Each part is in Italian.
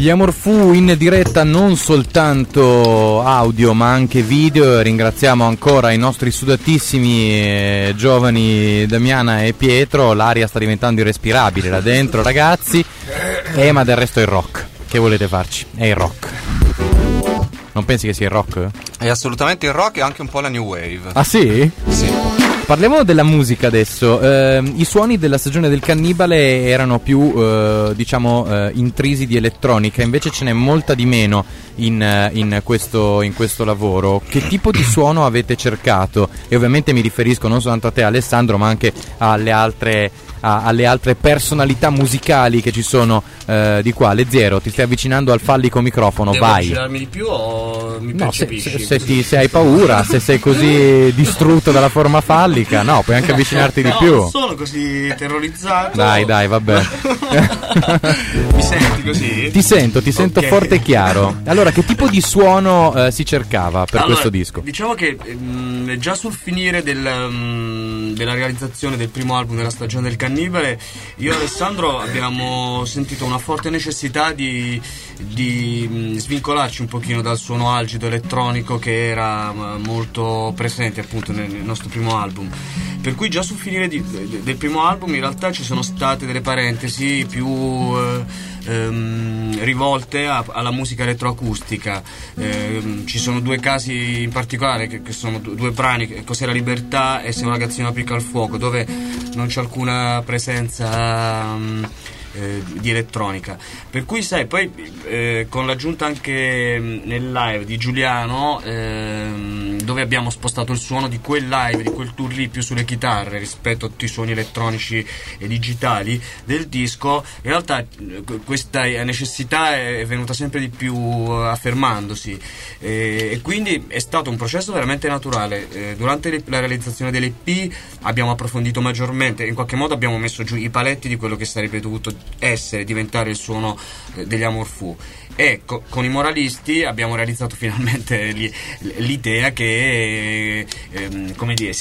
Gli Amor Fu in diretta non soltanto audio ma anche video. Ringraziamo ancora i nostri sudatissimi giovani Damiana e Pietro. L'aria sta diventando irrespirabile là dentro, ragazzi. Ma del resto è il rock. Che volete farci? È il rock. Non pensi che sia il rock? È assolutamente il rock e anche un po' la new wave. Ah sì? Sì. Parliamo della musica adesso. I suoni della stagione del cannibale erano più intrisi di elettronica, invece ce n'è molta di meno in questo lavoro. Che tipo di suono avete cercato? E ovviamente mi riferisco non soltanto a te Alessandro, ma anche alle altre personalità musicali che ci sono di qua. Leziero, ti stai avvicinando al fallico microfono. Devo vai. avvicinarmi di più o mi percepisci? Se hai paura, se sei così distrutto dalla forma fallica, no, puoi anche avvicinarti di più. Non sono così terrorizzato. Dai, vabbè. Mi senti così? Ti sento Okay. forte e chiaro. Allora, che tipo di suono si cercava per questo disco? Diciamo che già sul finire della realizzazione del primo album della stagione del cannibale, io e Alessandro abbiamo sentito una forte necessità di svincolarci un pochino dal suono algido elettronico che era molto presente appunto nel nostro primo album. Per cui già sul finire del primo album in realtà ci sono state delle parentesi più rivolte alla musica elettroacustica. Ci sono due casi in particolare che sono due brani, Cos'è la libertà e Se una ragazzina picca al fuoco, dove non c'è alcuna presenza di elettronica, per cui sai, poi con l'aggiunta anche nel live di Giuliano, dove abbiamo spostato il suono di quel live, di quel tour lì più sulle chitarre rispetto a tutti i suoni elettronici e digitali del disco, in realtà questa necessità è venuta sempre di più affermandosi, e quindi è stato un processo veramente naturale. Durante la realizzazione dell'EP abbiamo approfondito maggiormente, in qualche modo abbiamo messo giù i paletti di quello che sarebbe dovuto diventare il suono degli Amor Fu, e con i Moralisti abbiamo realizzato finalmente l'idea che come dire,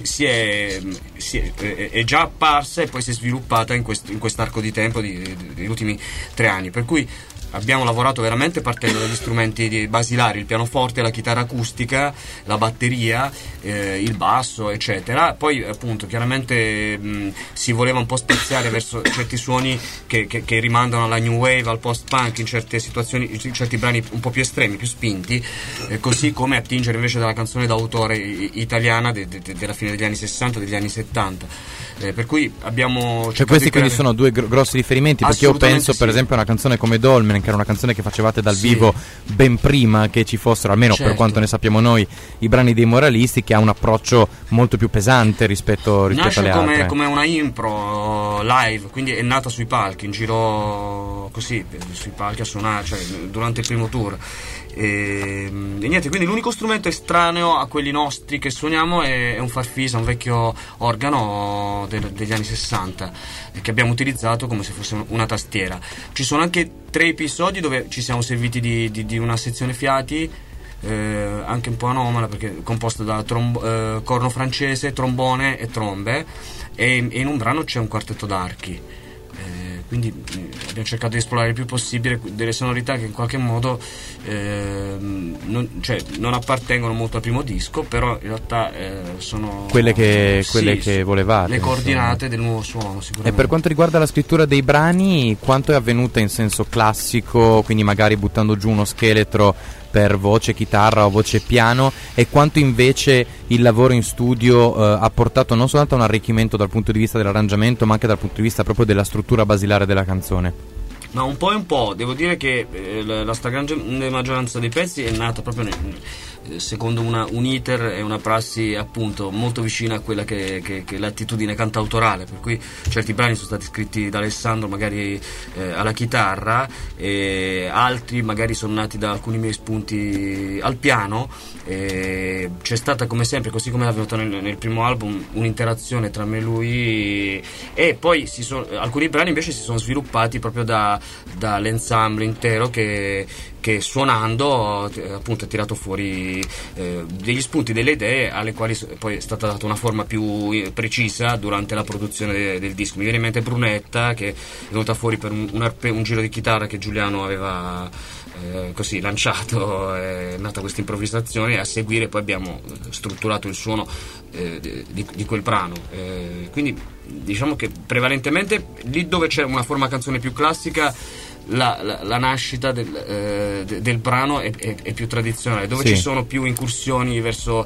è già apparsa e poi si è sviluppata in quest'arco di tempo degli ultimi 3 anni, per cui abbiamo lavorato veramente partendo dagli strumenti basilari, il pianoforte, la chitarra acustica, la batteria, il basso, eccetera. Poi appunto chiaramente si voleva un po' spaziare verso certi suoni che rimandano alla new wave, al post-punk in certe situazioni, in certi brani un po' più estremi, più spinti, così come attingere invece dalla canzone d'autore italiana della fine degli anni 60, degli anni 70. Per cui abbiamo cioè questi quindi sono due grossi riferimenti, perché io penso sì. Per esempio a una canzone come Dolmen, che era una canzone che facevate dal vivo ben prima che ci fossero, almeno per quanto ne sappiamo noi, i brani dei Moralisti, che ha un approccio molto più pesante rispetto alle altre. Come una impro live, quindi è nata sui palchi, in giro così, sui palchi a suonare, cioè durante il primo tour. E niente, quindi l'unico strumento estraneo a quelli nostri che suoniamo è un farfisa, un vecchio organo degli anni 60 che abbiamo utilizzato come se fosse una tastiera. Ci sono anche 3 episodi dove ci siamo serviti di una sezione fiati, anche un po' anomala perché è composta da corno francese, trombone e trombe, e in un brano c'è un quartetto d'archi. Quindi abbiamo cercato di esplorare il più possibile delle sonorità che in qualche modo non appartengono molto al primo disco, però in realtà sono quelle che volevate, le coordinate del nuovo suono sicuramente. E per quanto riguarda la scrittura dei brani, quanto è avvenuta in senso classico, quindi magari buttando giù uno scheletro per voce chitarra o voce piano, e quanto invece il lavoro in studio ha portato non soltanto a un arricchimento dal punto di vista dell'arrangiamento, ma anche dal punto di vista proprio della struttura basilare della canzone? Ma un po' e un po', devo dire che la stragrande maggioranza dei pezzi è nata proprio secondo un iter e una prassi appunto molto vicina a quella che è l'attitudine cantautorale, per cui certi brani sono stati scritti da Alessandro magari alla chitarra, e altri magari sono nati da alcuni miei spunti al piano. C'è stata come sempre, così come è avvenuto nel primo album, un'interazione tra me e lui, e poi alcuni brani invece si sono sviluppati proprio da dall'ensemble intero che suonando appunto ha tirato fuori degli spunti, delle idee alle quali poi è stata data una forma più precisa durante la produzione del disco. Mi viene in mente Brunetta, che è venuta fuori per un giro di chitarra che Giuliano aveva così lanciato, è nata questa improvvisazione, e a seguire poi abbiamo strutturato il suono di quel brano, quindi diciamo che prevalentemente lì dove c'è una forma canzone più classica la nascita del brano è più tradizionale, dove ci sono più incursioni verso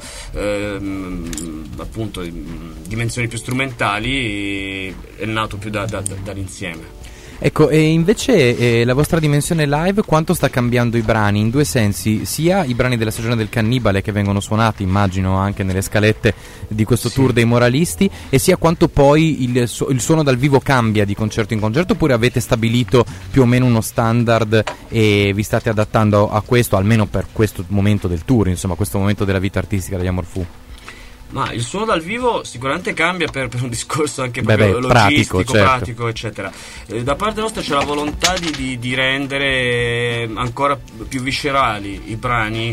appunto dimensioni più strumentali, è nato più dall'insieme. Ecco, e invece la vostra dimensione live quanto sta cambiando i brani? In due sensi, sia i brani della stagione del Cannibale che vengono suonati, immagino, anche nelle scalette di questo tour dei Moralisti, e sia quanto poi il suono dal vivo cambia di concerto in concerto, oppure avete stabilito più o meno uno standard e vi state adattando a questo, almeno per questo momento del tour, insomma, questo momento della vita artistica degli Amor Fou? Ma il suono dal vivo sicuramente cambia per un discorso anche logistico, pratico, eccetera. Da parte nostra c'è la volontà di rendere ancora più viscerali i brani,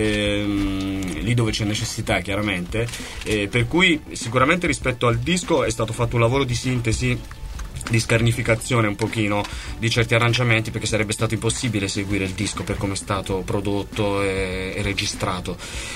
lì dove c'è necessità, chiaramente, per cui sicuramente rispetto al disco è stato fatto un lavoro di sintesi, di scarnificazione un pochino di certi arrangiamenti, perché sarebbe stato impossibile seguire il disco per come è stato prodotto e registrato,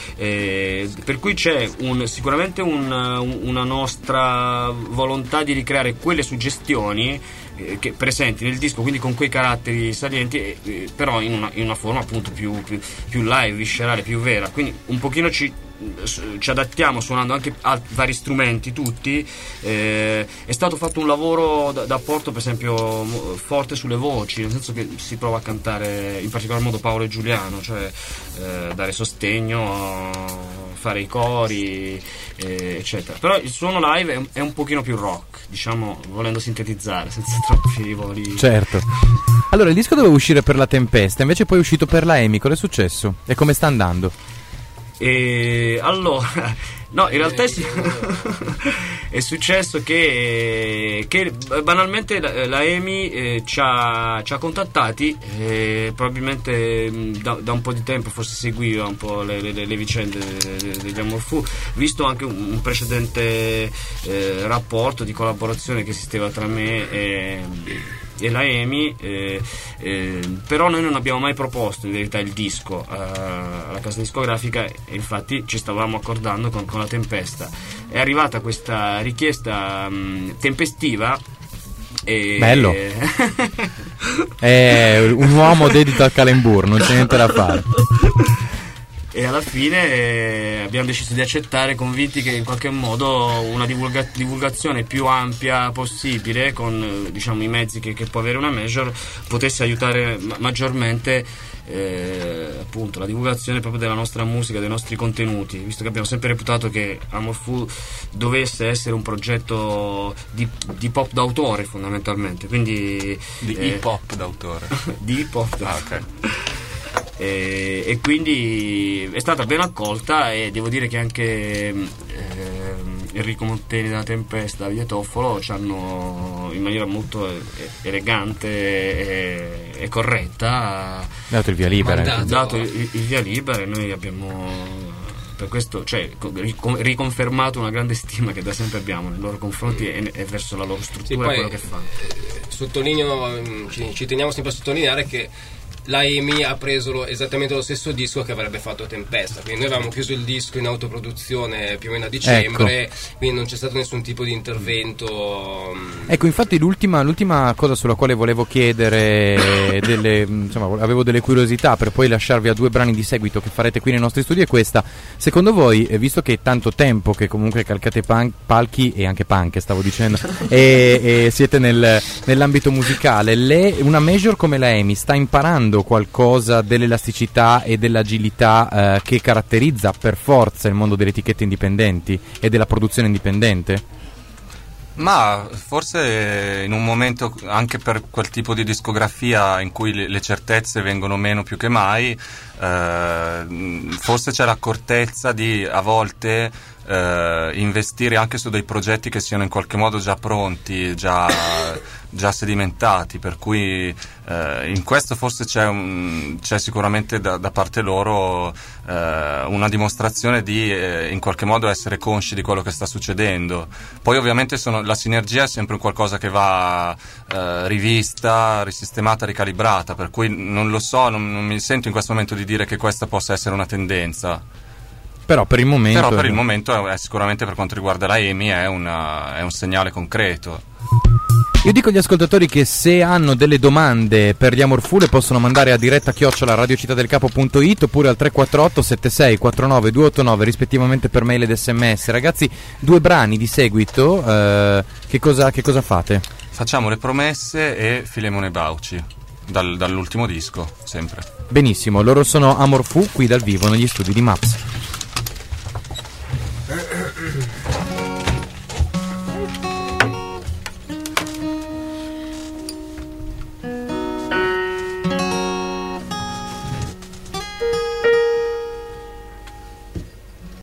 per cui c'è sicuramente una nostra volontà di ricreare quelle suggestioni che presenti nel disco, quindi con quei caratteri salienti, però in una forma appunto più live, viscerale, più vera. Quindi un pochino ci adattiamo suonando anche a vari strumenti tutti. È stato fatto un lavoro d'apporto, per esempio, forte sulle voci, nel senso che si prova a cantare in particolar modo Paolo e Giuliano, cioè dare sostegno, fare i cori, eccetera. Però il suono live è un pochino più rock, diciamo, volendo sintetizzare senza troppi voli. Certo. Allora, il disco doveva uscire per La Tempesta, invece poi è uscito per la EMI. Cosa è successo? E come sta andando? Allora, no, in realtà è successo che banalmente la EMI ci ha contattati, probabilmente da un po' di tempo, forse seguiva un po' le vicende degli Amor Fou, visto anche un precedente rapporto di collaborazione che esisteva tra me e la EMI, però noi non abbiamo mai proposto in verità il disco alla casa discografica, e infatti ci stavamo accordando con La Tempesta. È arrivata questa richiesta tempestiva e... Bello. È un uomo dedito al calembour, non c'è niente da fare. E alla fine abbiamo deciso di accettare, convinti che in qualche modo una divulgazione più ampia possibile, con diciamo i mezzi che può avere una major, potesse aiutare maggiormente appunto la divulgazione proprio della nostra musica, dei nostri contenuti, visto che abbiamo sempre reputato che Amor Fou dovesse essere un progetto di pop d'autore, fondamentalmente, quindi di hip hop d'autore. Di hip hop d'autore. Okay. E quindi è stata ben accolta, e devo dire che anche Enrico Monteni della Tempesta, Davide Toffolo ci hanno in maniera molto elegante e corretta dato il via libera, il via libera, e noi abbiamo per questo, cioè, riconfermato una grande stima che da sempre abbiamo nei loro confronti e verso la loro struttura, e quello che fanno. Sottolineo, ci teniamo sempre a sottolineare che la EMI ha preso esattamente lo stesso disco che avrebbe fatto Tempesta, quindi noi avevamo chiuso il disco in autoproduzione più o meno a dicembre, ecco. Quindi non c'è stato nessun tipo di intervento. Ecco, infatti l'ultima cosa sulla quale volevo chiedere avevo delle curiosità per poi lasciarvi a due brani di seguito che farete qui nei nostri studi, è questa: secondo voi, visto che è tanto tempo che comunque calcate palchi e anche panche, stavo dicendo, e siete nell'ambito musicale, una major come la EMI sta imparando qualcosa dell'elasticità e dell'agilità che caratterizza per forza il mondo delle etichette indipendenti e della produzione indipendente? Ma forse in un momento, anche per quel tipo di discografia in cui le certezze vengono meno più che mai, forse c'è l'accortezza di a volte investire anche su dei progetti che siano in qualche modo già pronti, già già sedimentati, per cui in questo forse c'è sicuramente da parte loro una dimostrazione di in qualche modo essere consci di quello che sta succedendo. Poi ovviamente la sinergia è sempre un qualcosa che va rivista, risistemata, ricalibrata, per cui non lo so, non mi sento in questo momento di dire che questa possa essere una tendenza. Però per il momento è sicuramente, per quanto riguarda la EMI, è un segnale concreto. Io dico agli ascoltatori che se hanno delle domande per gli Amorfù le possono mandare a diretta@radiocittàdelcapo.it oppure al 348 76 49 289 rispettivamente per mail ed sms. Ragazzi, 2 brani di seguito, che cosa fate? Facciamo Le Promesse e Filemone Bauci, dall'ultimo disco, sempre. Benissimo, loro sono Amorfù qui dal vivo negli studi di Maps.